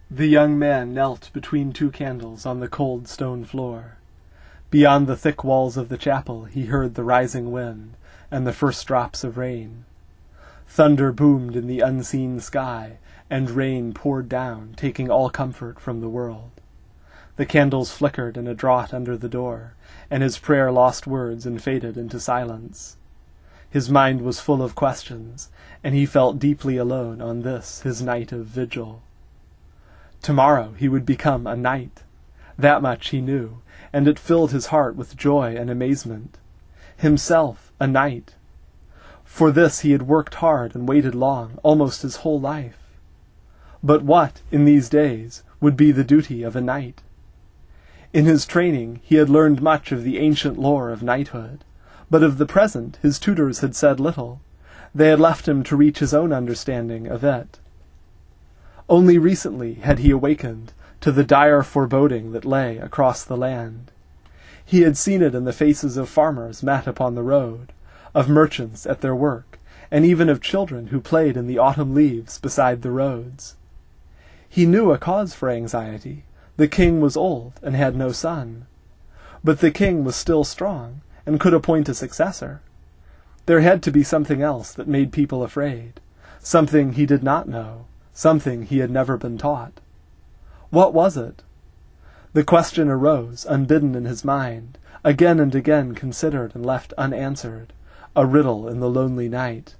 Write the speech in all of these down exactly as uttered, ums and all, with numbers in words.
The young man knelt between two candles on the cold stone floor. Beyond the thick walls of the chapel he heard the rising wind and the first drops of rain. Thunder boomed in the unseen sky, and rain poured down, taking all comfort from the world. The candles flickered in a draught under the door, and his prayer lost words and faded into silence. His mind was full of questions, and he felt deeply alone on this, his night of vigil. Tomorrow he would become a knight. That much he knew, and it filled his heart with joy and amazement. Himself a knight. For this he had worked hard and waited long, almost his whole life. But what, in these days, would be the duty of a knight? In his training he had learned much of the ancient lore of knighthood, but of the present his tutors had said little. They had left him to reach his own understanding of it. Only recently had he awakened to the dire foreboding that lay across the land. He had seen it in the faces of farmers met upon the road, of merchants at their work, and even of children who played in the autumn leaves beside the roads. He knew a cause for anxiety. The king was old and had no son. But the king was still strong and could appoint a successor. There had to be something else that made people afraid, something he did not know, something he had never been taught. What was it? The question arose, unbidden in his mind, again and again considered and left unanswered, a riddle in the lonely night.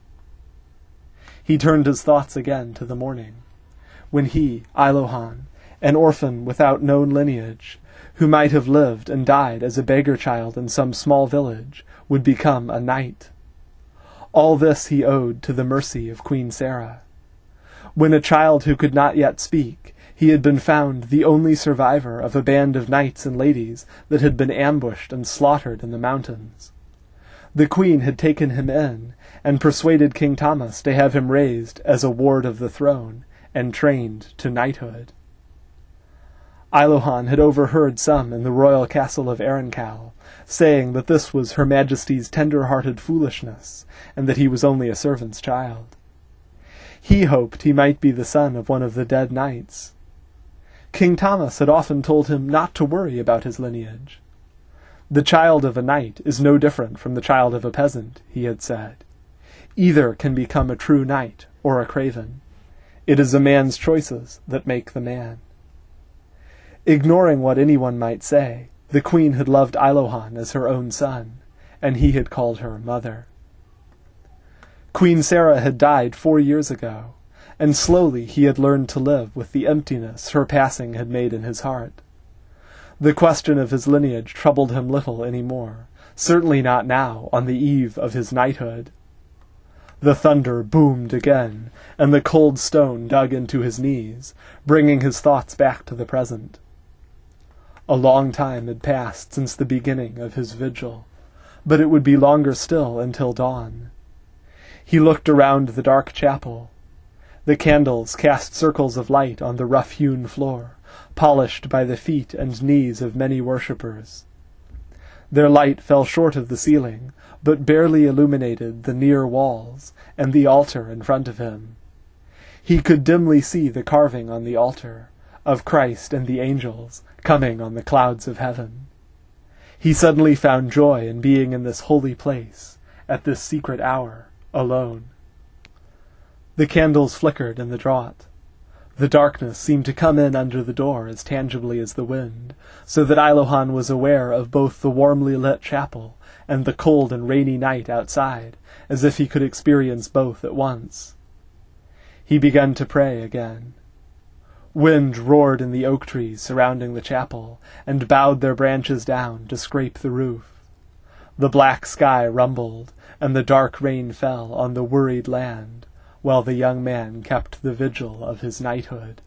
He turned his thoughts again to the morning, when he, Ilohan, an orphan without known lineage, who might have lived and died as a beggar child in some small village, would become a knight. All this he owed to the mercy of Queen Sarah. When a child who could not yet speak, he had been found the only survivor of a band of knights and ladies that had been ambushed and slaughtered in the mountains. The queen had taken him in, and persuaded King Thomas to have him raised as a ward of the throne, and trained to knighthood. Ilohan had overheard some in the royal castle of Erencal, saying that this was Her Majesty's tender-hearted foolishness, and that he was only a servant's child. He hoped he might be the son of one of the dead knights. King Thomas had often told him not to worry about his lineage. The child of a knight is no different from the child of a peasant, he had said. Either can become a true knight or a craven. It is a man's choices that make the man. Ignoring what anyone might say, the queen had loved Ilohan as her own son, and he had called her mother. Queen Sarah had died four years ago, and slowly he had learned to live with the emptiness her passing had made in his heart. The question of his lineage troubled him little any more, certainly not now, on the eve of his knighthood. The thunder boomed again, and the cold stone dug into his knees, bringing his thoughts back to the present. A long time had passed since the beginning of his vigil, but it would be longer still until dawn. He looked around the dark chapel. The candles cast circles of light on the rough-hewn floor, polished by the feet and knees of many worshippers. Their light fell short of the ceiling, but barely illuminated the near walls and the altar in front of him. He could dimly see the carving on the altar, of Christ and the angels, coming on the clouds of heaven. He suddenly found joy in being in this holy place, at this secret hour, alone. The candles flickered in the draught. The darkness seemed to come in under the door as tangibly as the wind, so that Ilohan was aware of both the warmly lit chapel and the cold and rainy night outside, as if he could experience both at once. He began to pray again. Wind roared in the oak trees surrounding the chapel, and bowed their branches down to scrape the roof. The black sky rumbled, and the dark rain fell on the worried land, while the young man kept the vigil of his knighthood.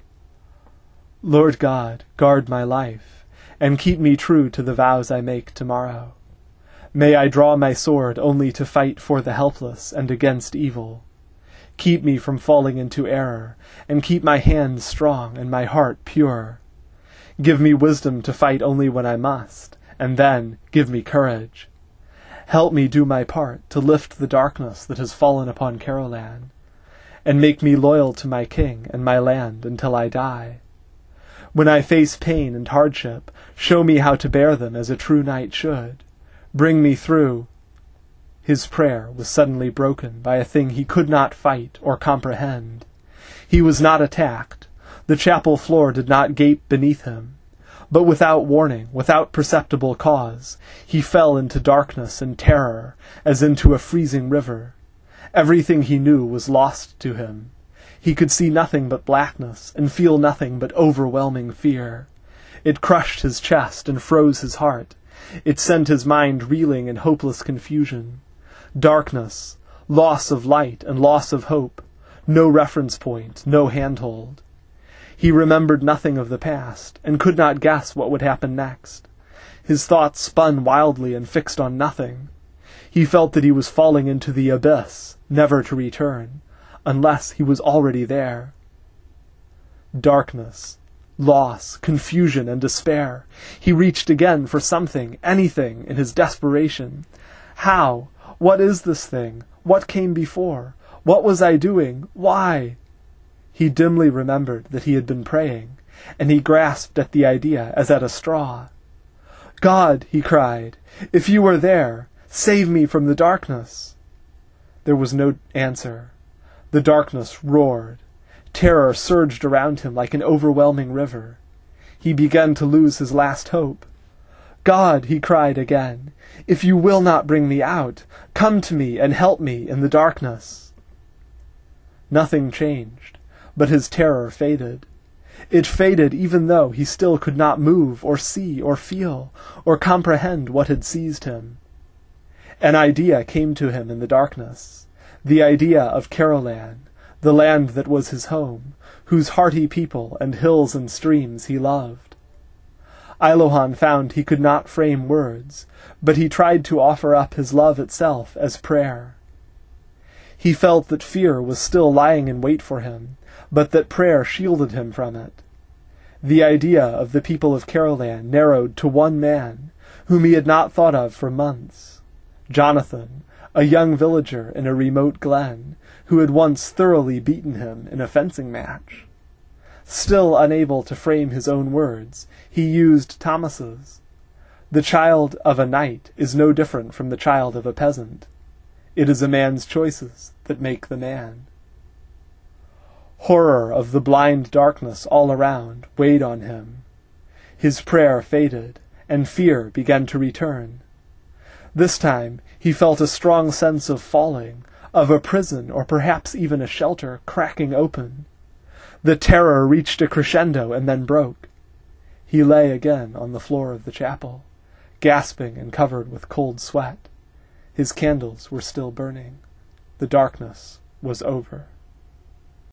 Lord God, guard my life, and keep me true to the vows I make tomorrow. May I draw my sword only to fight for the helpless and against evil. Keep me from falling into error, and keep my hands strong and my heart pure. Give me wisdom to fight only when I must, and then give me courage. Help me do my part to lift the darkness that has fallen upon Carolan, and make me loyal to my king and my land until I die. When I face pain and hardship, show me how to bear them as a true knight should. Bring me through. His prayer was suddenly broken by a thing he could not fight or comprehend. He was not attacked. The chapel floor did not gape beneath him. But without warning, without perceptible cause, he fell into darkness and terror, as into a freezing river. Everything he knew was lost to him. He could see nothing but blackness, and feel nothing but overwhelming fear. It crushed his chest and froze his heart. It sent his mind reeling in hopeless confusion. Darkness, loss of light and loss of hope, no reference point, no handhold. He remembered nothing of the past, and could not guess what would happen next. His thoughts spun wildly and fixed on nothing. He felt that he was falling into the abyss, never to return, unless he was already there. Darkness, loss, confusion, and despair. He reached again for something, anything, in his desperation. How? What is this thing? What came before? What was I doing? Why? He dimly remembered that he had been praying, and he grasped at the idea as at a straw. God, he cried, if you are there, save me from the darkness. There was no answer. The darkness roared. Terror surged around him like an overwhelming river. He began to lose his last hope. God, he cried again, if you will not bring me out, come to me and help me in the darkness. Nothing changed, but his terror faded. It faded even though he still could not move or see or feel or comprehend what had seized him. An idea came to him in the darkness, the idea of Carolan, the land that was his home, whose hearty people and hills and streams he loved. Ilouhan found he could not frame words, but he tried to offer up his love itself as prayer. He felt that fear was still lying in wait for him, but that prayer shielded him from it. The idea of the people of Carolan narrowed to one man, whom he had not thought of for months. Jonathan, a young villager in a remote glen, who had once thoroughly beaten him in a fencing match. Still unable to frame his own words, he used Thomas's. The child of a knight is no different from the child of a peasant. It is a man's choices that make the man. Horror of the blind darkness all around weighed on him. His prayer faded, and fear began to return. This time he felt a strong sense of falling, of a prison or perhaps even a shelter cracking open. The terror reached a crescendo and then broke. He lay again on the floor of the chapel, gasping and covered with cold sweat. His candles were still burning. The darkness was over.